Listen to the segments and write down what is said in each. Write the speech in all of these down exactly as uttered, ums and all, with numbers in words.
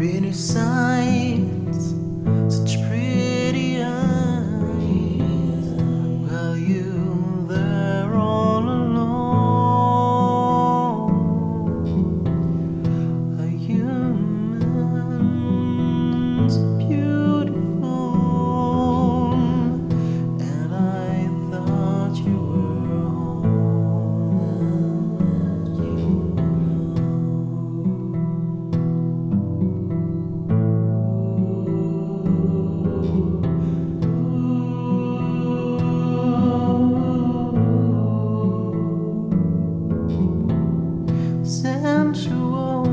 pretty sights, such pretty eyes. Were you there all alone? A human so beautiful, and I thought you were sensual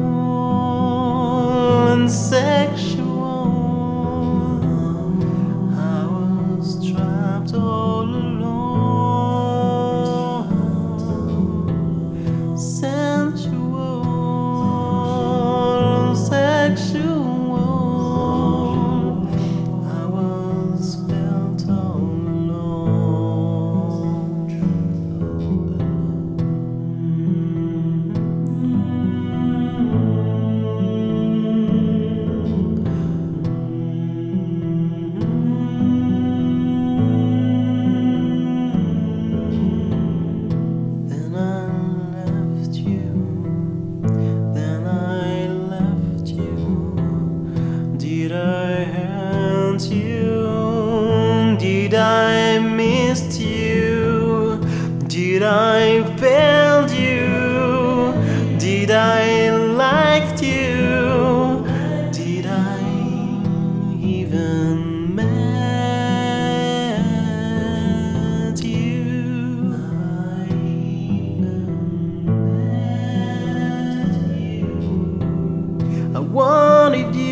and sexual. I was trapped all alone. Sensual and sexual. I was felt all Did I haunt you? Did I miss you? Did I fail you? Did I like you? Did I even met you? I even met you. I wanted you.